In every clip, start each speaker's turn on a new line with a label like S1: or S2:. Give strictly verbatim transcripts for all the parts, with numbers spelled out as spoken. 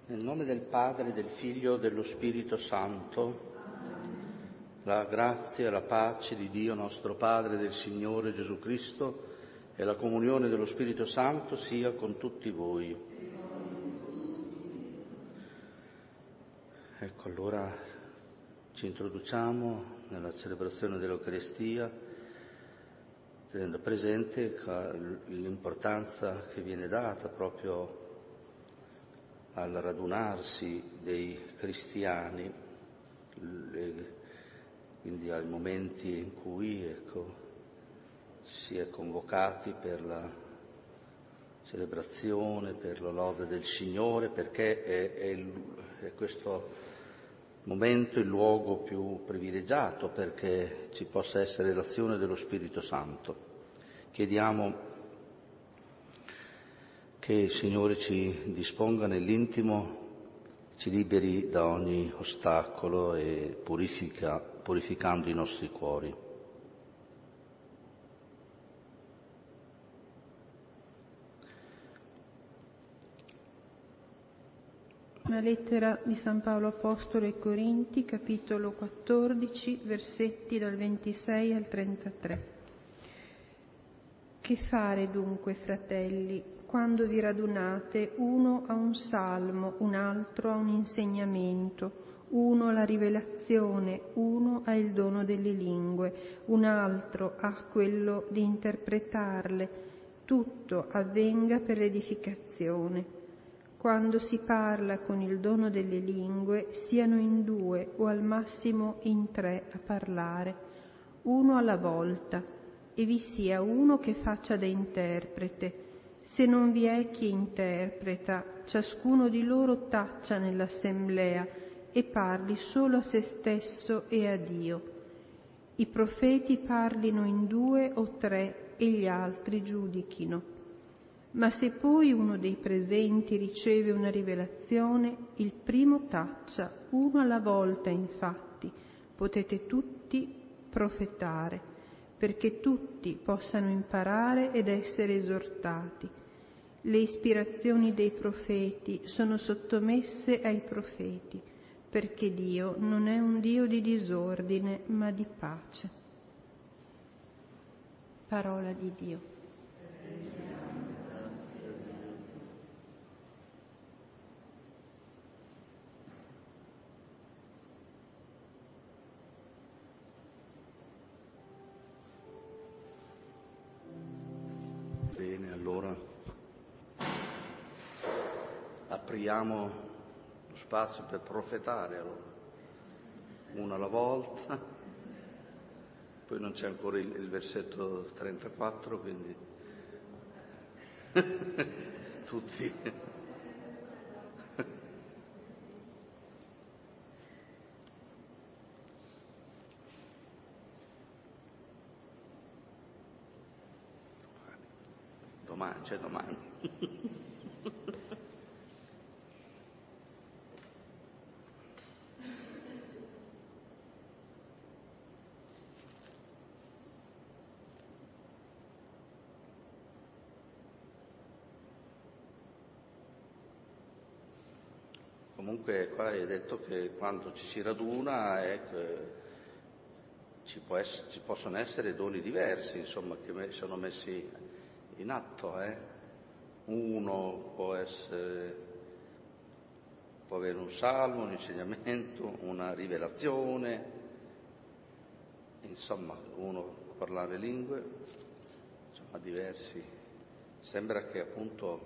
S1: Nel nome del Padre, del Figlio e dello Spirito Santo, la grazia e la pace di Dio nostro Padre, del Signore Gesù Cristo e la comunione dello Spirito Santo sia con tutti voi. Ecco, allora ci introduciamo nella celebrazione dell'Eucaristia, tenendo presente l'importanza che viene data proprio al radunarsi dei cristiani, quindi ai momenti in cui ecco, si è convocati per la celebrazione, per la lode del Signore, perché è, è, il, è questo momento il luogo più privilegiato perché ci possa essere l'azione dello Spirito Santo. Chiediamo che il Signore ci disponga nell'intimo, ci liberi da ogni ostacolo e purifica, purificando i nostri cuori.
S2: Una lettera di San Paolo Apostolo ai Corinti, capitolo quattordici, versetti dal ventisei al trentatré. Che fare dunque, fratelli? Quando vi radunate, uno ha un salmo, un altro ha un insegnamento, uno ha la rivelazione, uno ha il dono delle lingue, un altro ha quello di interpretarle. Tutto avvenga per l'edificazione. Quando si parla con il dono delle lingue, siano in due o al massimo in tre a parlare, uno alla volta, e vi sia uno che faccia da interprete. Se non vi è chi interpreta, ciascuno di loro taccia nell'assemblea e parli solo a se stesso e a Dio. I profeti parlino in due o tre e gli altri giudichino. Ma se poi uno dei presenti riceve una rivelazione, il primo taccia, uno alla volta infatti, potete tutti profetare, perché tutti possano imparare ed essere esortati. Le ispirazioni dei profeti sono sottomesse ai profeti, perché Dio non è un Dio di disordine, ma di pace. Parola di Dio.
S1: Bene, allora apriamo lo spazio per profetare, allora. Uno alla volta, poi non c'è ancora il, il versetto trentaquattro, quindi tutti. Domani, c'è domani. Comunque qua è detto che quando ci si raduna ecco, ci, può essere, ci possono essere doni diversi, insomma, che sono messi in atto. Eh? Uno può essere, può avere un salmo, un insegnamento, una rivelazione, insomma, uno può parlare lingue, insomma, diversi. Sembra che appunto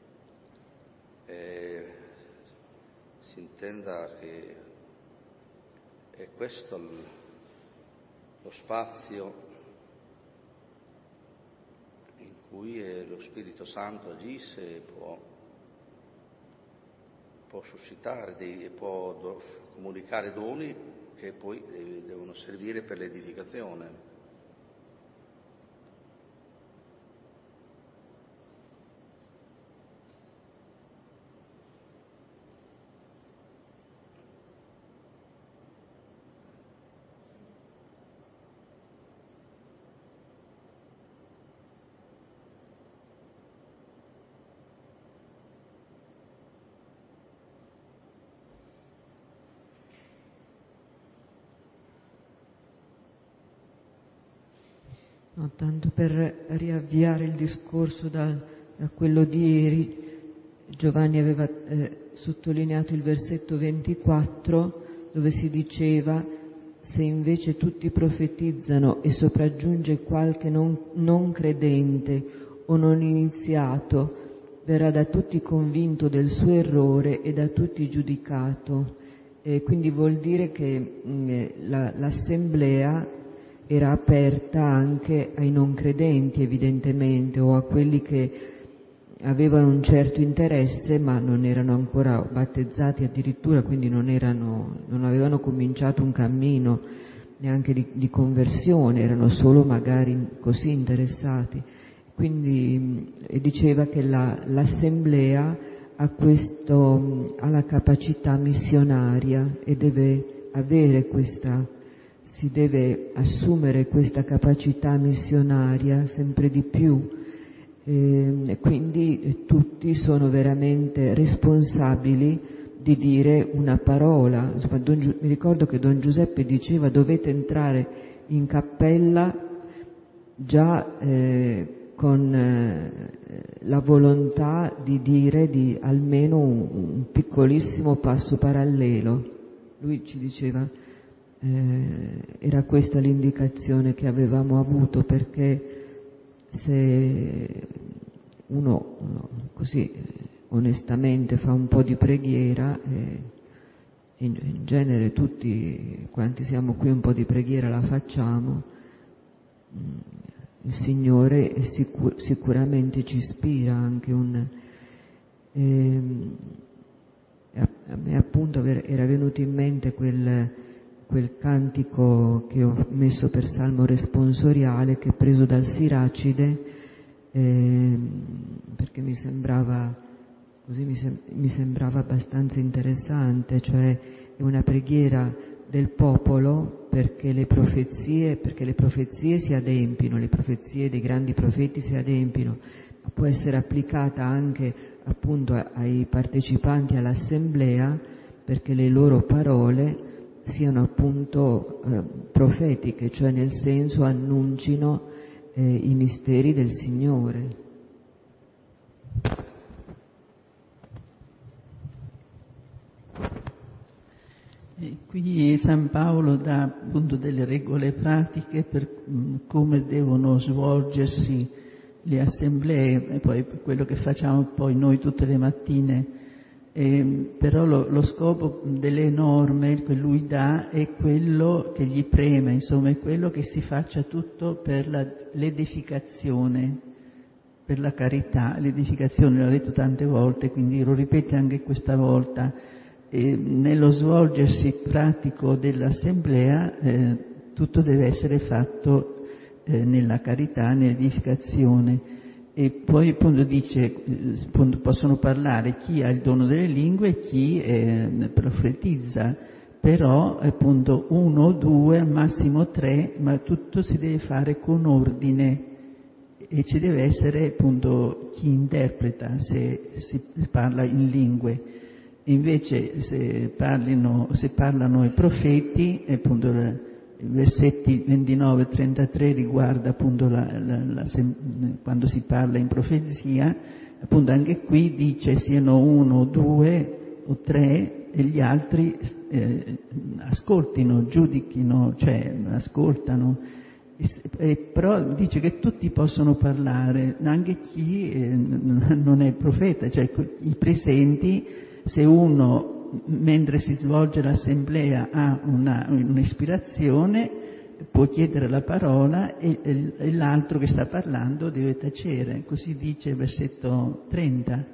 S1: eh, si intenda che è questo il, lo spazio in cui lo Spirito Santo agisce e può, può suscitare, dei, può do, comunicare doni che poi devono servire per l'edificazione.
S3: No, tanto per riavviare il discorso da, da quello di ieri, Giovanni aveva eh, sottolineato il versetto ventiquattro, dove si diceva: se invece tutti profetizzano e sopraggiunge qualche non, non credente o non iniziato, verrà da tutti convinto del suo errore e da tutti giudicato. E quindi vuol dire che mh, la, l'assemblea era aperta anche ai non credenti, evidentemente, o a quelli che avevano un certo interesse ma non erano ancora battezzati addirittura, quindi non, erano, non avevano cominciato un cammino neanche di, di conversione, erano solo magari così interessati. Quindi e diceva che la, l'assemblea ha, questo, ha la capacità missionaria e deve avere questa, si deve assumere questa capacità missionaria sempre di più. E quindi tutti sono veramente responsabili di dire una parola. Insomma, Don, mi ricordo che Don Giuseppe diceva: dovete entrare in cappella già eh, con eh, la volontà di dire di almeno un, un piccolissimo passo parallelo. Lui ci diceva eh, era questa l'indicazione che avevamo avuto, perché se uno, uno così onestamente fa un po' di preghiera, eh, in, in genere tutti quanti siamo qui un po' di preghiera la facciamo, il Signore sicur- sicuramente ci ispira anche un... Ehm, a, a me appunto era venuto in mente quel... quel cantico che ho messo per salmo responsoriale, che è preso dal Siracide, eh, perché mi sembrava così mi, sem- mi sembrava abbastanza interessante, cioè è una preghiera del popolo perché le profezie, perché le profezie si adempino, le profezie dei grandi profeti si adempino, ma può essere applicata anche appunto ai partecipanti all'assemblea, perché le loro parole siano appunto eh, profetiche, cioè nel senso annuncino eh, i misteri del Signore.
S4: E qui San Paolo dà appunto delle regole pratiche per mh, come devono svolgersi le assemblee, e poi quello che facciamo poi noi tutte le mattine. Eh, però lo, lo scopo delle norme che lui dà è quello che gli preme, insomma è quello che si faccia tutto per la, l'edificazione, per la carità. L'edificazione l'ho detto tante volte, quindi lo ripete anche questa volta. Eh, nello svolgersi pratico dell'assemblea eh, tutto deve essere fatto eh, nella carità, nell'edificazione. E poi appunto dice, appunto, possono parlare chi ha il dono delle lingue e chi eh, profetizza, però appunto uno, due, al massimo tre, ma tutto si deve fare con ordine e ci deve essere appunto chi interpreta se si parla in lingue. Invece se, parlino, se parlano i profeti, appunto i versetti ventinove e trentatré riguarda appunto la, la, la, quando si parla in profezia, appunto anche qui dice siano uno, due o tre e gli altri eh, ascoltino, giudichino, cioè ascoltano, e, e, però dice che tutti possono parlare, anche chi eh, non è profeta, cioè i presenti. Se uno, mentre si svolge l'assemblea, ha una, un'ispirazione, può chiedere la parola e, e, e l'altro che sta parlando deve tacere. Così dice il versetto trenta.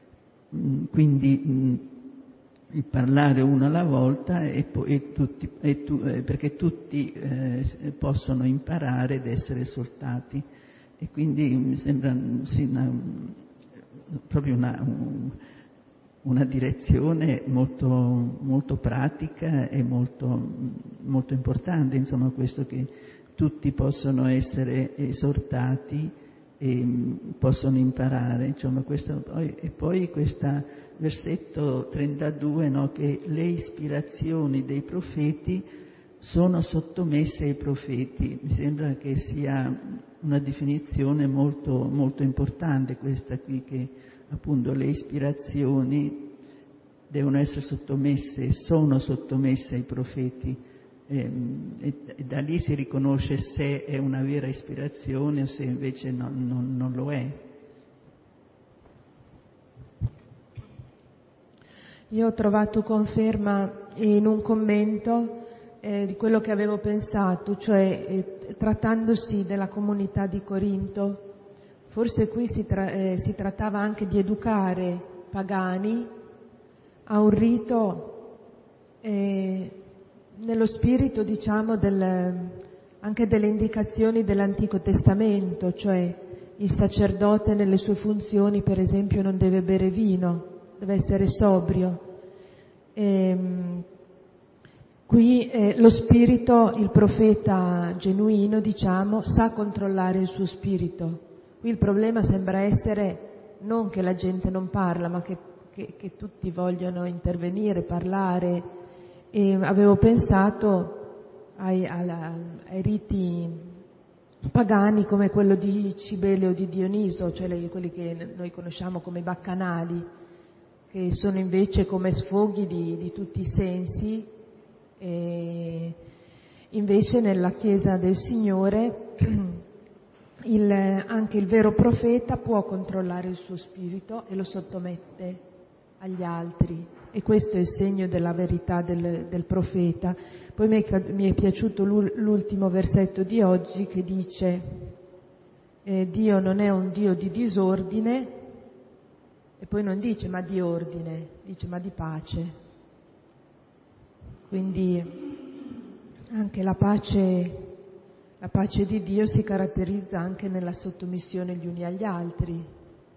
S4: Quindi mh, il parlare uno alla volta e, e tutti, e tu, eh, perché tutti eh, possono imparare ed essere esortati. E quindi mi sembra sì, una, proprio una... Un, una direzione molto, molto pratica e molto, molto importante, insomma, questo che tutti possono essere esortati e possono imparare, insomma, questo, e poi questo versetto trentadue, no, che le ispirazioni dei profeti sono sottomesse ai profeti. Mi sembra che sia una definizione molto, molto importante questa qui, che appunto le ispirazioni devono essere sottomesse, sono sottomesse ai profeti, e, e, e da lì si riconosce se è una vera ispirazione o se invece no, non, non lo è.
S5: Io ho trovato conferma in un commento eh, di quello che avevo pensato, cioè eh, trattandosi della comunità di Corinto, forse qui si, tra- eh, si trattava anche di educare pagani a un rito eh, nello spirito, diciamo, del, anche delle indicazioni dell'Antico Testamento, cioè il sacerdote nelle sue funzioni, per esempio, non deve bere vino, deve essere sobrio. E, qui eh, lo spirito, il profeta genuino, diciamo, sa controllare il suo spirito. Qui il problema sembra essere non che la gente non parla, ma che, che, che tutti vogliono intervenire, parlare. E avevo pensato ai, alla, ai riti pagani come quello di Cibele o di Dioniso, cioè le, quelli che noi conosciamo come baccanali, che sono invece come sfoghi di, di tutti i sensi. E invece nella Chiesa del Signore il, anche il vero profeta può controllare il suo spirito e lo sottomette agli altri, e questo è il segno della verità del, del profeta. Poi mi è, mi è piaciuto l'ultimo versetto di oggi che dice eh, Dio non è un Dio di disordine, e poi non dice ma di ordine, dice ma di pace. Quindi anche la pace, la pace di Dio si caratterizza anche nella sottomissione gli uni agli altri.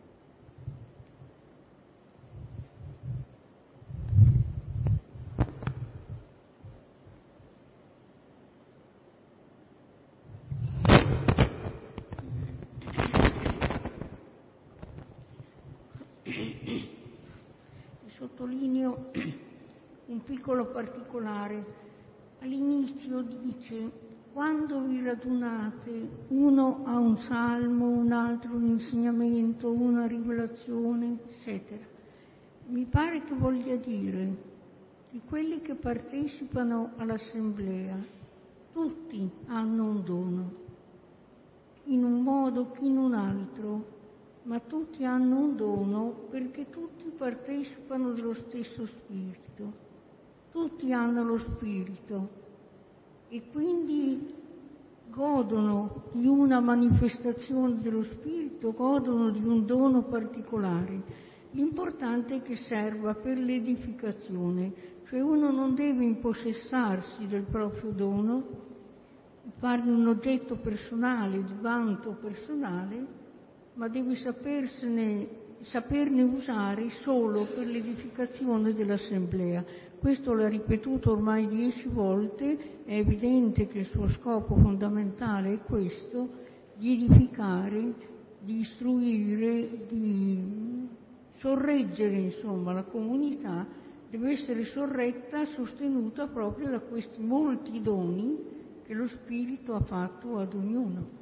S6: Sottolineo un piccolo particolare. All'inizio dice: quando vi radunate, uno ha un salmo, un altro un insegnamento, una rivelazione, eccetera. Mi pare che voglia dire che quelli che partecipano all'assemblea, tutti hanno un dono, in un modo che in un altro, ma tutti hanno un dono perché tutti partecipano dello stesso spirito, tutti hanno lo spirito e quindi godono di una manifestazione dello spirito, godono di un dono particolare. L'importante è che serva per l'edificazione, cioè uno non deve impossessarsi del proprio dono, farne un oggetto personale, di vanto personale, ma deve sapersene, saperne usare solo per l'edificazione dell'assemblea. Questo l'ha ripetuto ormai dieci volte, è evidente che il suo scopo fondamentale è questo, di edificare, di istruire, di sorreggere, insomma, la comunità deve essere sorretta, sostenuta proprio da questi molti doni che lo Spirito ha fatto ad ognuno.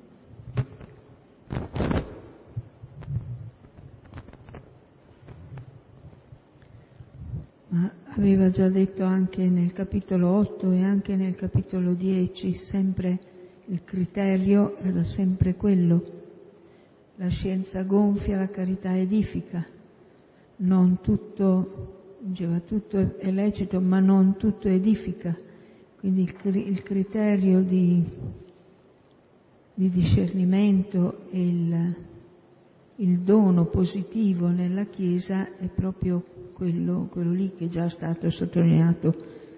S3: Ma aveva già detto anche nel capitolo otto e anche nel capitolo dieci, sempre il criterio era sempre quello: la scienza gonfia, la carità edifica. Non tutto, diceva, tutto è lecito, ma non tutto edifica. Quindi il, il criterio di, di discernimento e il, il dono positivo nella Chiesa è proprio quello, quello lì che è già stato sottolineato,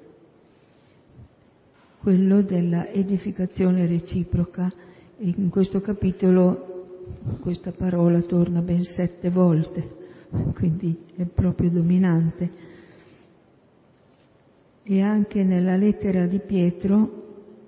S3: quello della edificazione reciproca. E in questo capitolo questa parola torna ben sette volte, quindi è proprio dominante. E anche nella lettera di Pietro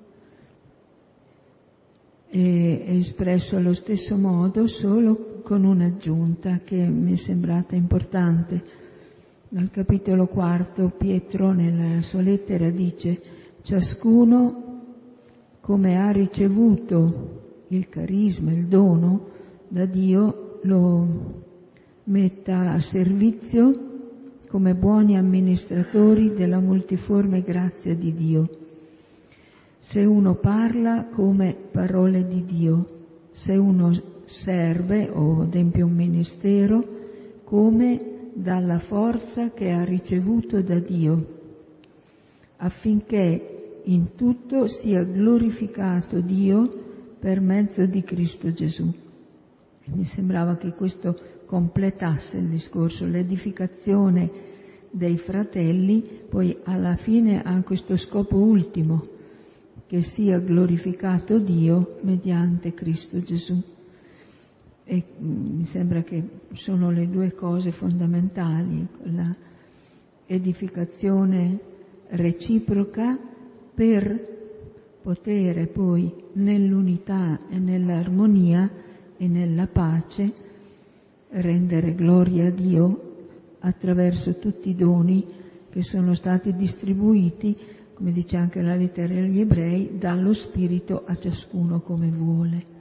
S3: è, è espresso allo stesso modo, solo con un'aggiunta che mi è sembrata importante. Nel capitolo quarto Pietro nella sua lettera dice: ciascuno come ha ricevuto il carisma, il dono da Dio, lo metta a servizio come buoni amministratori della multiforme grazia di Dio. Se uno parla, come parole di Dio; se uno serve o adempie un ministero, come dalla forza che ha ricevuto da Dio, affinché in tutto sia glorificato Dio per mezzo di Cristo Gesù. Mi sembrava che questo completasse il discorso. L'edificazione dei fratelli poi alla fine ha questo scopo ultimo, che sia glorificato Dio mediante Cristo Gesù. E mi sembra che sono le due cose fondamentali, la edificazione reciproca per poter poi nell'unità e nell'armonia e nella pace rendere gloria a Dio attraverso tutti i doni che sono stati distribuiti, come dice anche la lettera agli Ebrei, dallo Spirito a ciascuno come vuole.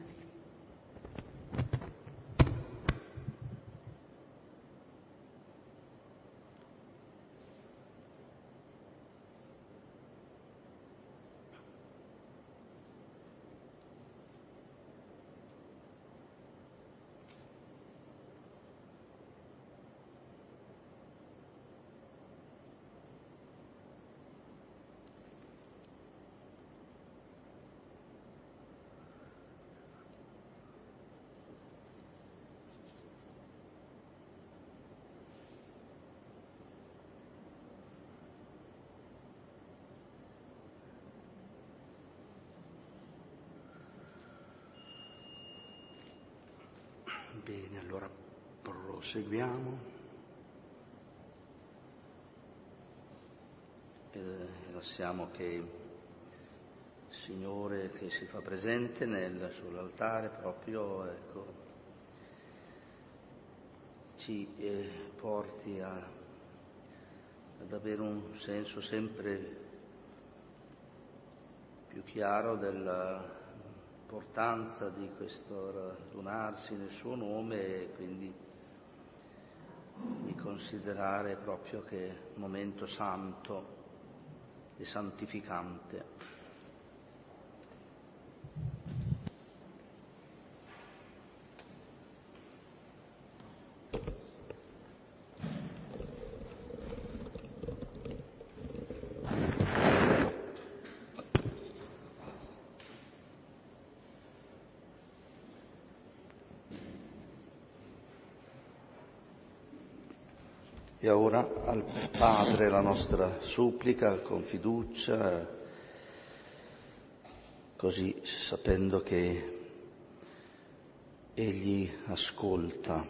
S1: Bene, allora proseguiamo. E lasciamo che il Signore che si fa presente nel, sull'altare proprio, ecco, ci eh, porti a, ad avere un senso sempre più chiaro della l'importanza di questo radunarsi nel suo nome e quindi di considerare proprio che è un momento santo e santificante. E ora al Padre la nostra supplica con fiducia, così sapendo che Egli ascolta.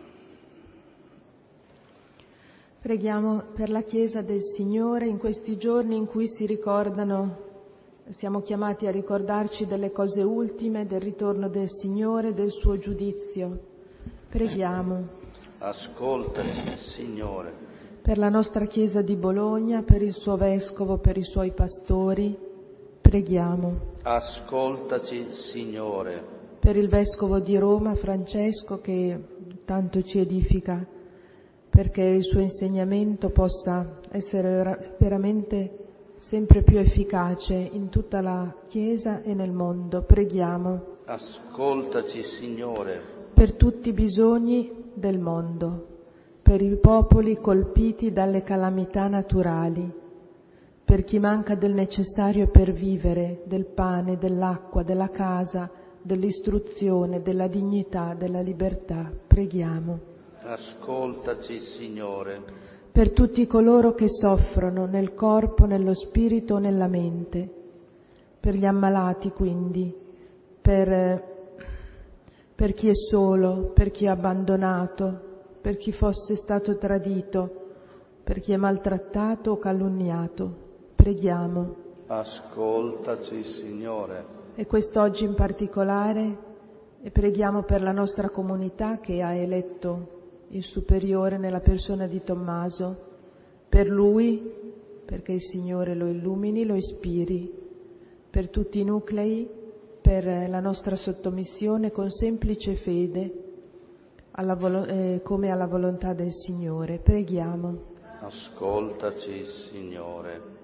S5: Preghiamo per la Chiesa del Signore in questi giorni in cui si ricordano, siamo chiamati a ricordarci delle cose ultime, del ritorno del Signore, del suo giudizio. Preghiamo.
S1: Ascoltaci, Signore.
S5: Per la nostra Chiesa di Bologna, per il suo Vescovo, per i suoi pastori, preghiamo.
S1: Ascoltaci, Signore.
S5: Per il Vescovo di Roma, Francesco, che tanto ci edifica, perché il suo insegnamento possa essere veramente sempre più efficace in tutta la Chiesa e nel mondo. Preghiamo.
S1: Ascoltaci, Signore.
S5: Per tutti i bisogni del mondo, per i popoli colpiti dalle calamità naturali, per chi manca del necessario per vivere, del pane, dell'acqua, della casa, dell'istruzione, della dignità, della libertà. Preghiamo.
S1: Ascoltaci, Signore.
S5: Per tutti coloro che soffrono nel corpo, nello spirito, nella mente, per gli ammalati quindi, per, per chi è solo, per chi è abbandonato, per chi fosse stato tradito, per chi è maltrattato o calunniato. Preghiamo.
S1: Ascoltaci, Signore.
S5: E quest'oggi in particolare, e preghiamo per la nostra comunità che ha eletto il Superiore nella persona di Tommaso, per lui, perché il Signore lo illumini, lo ispiri, per tutti i nuclei, per la nostra sottomissione con semplice fede, alla volo- eh, come alla volontà del Signore. Preghiamo.
S1: Ascoltaci, Signore.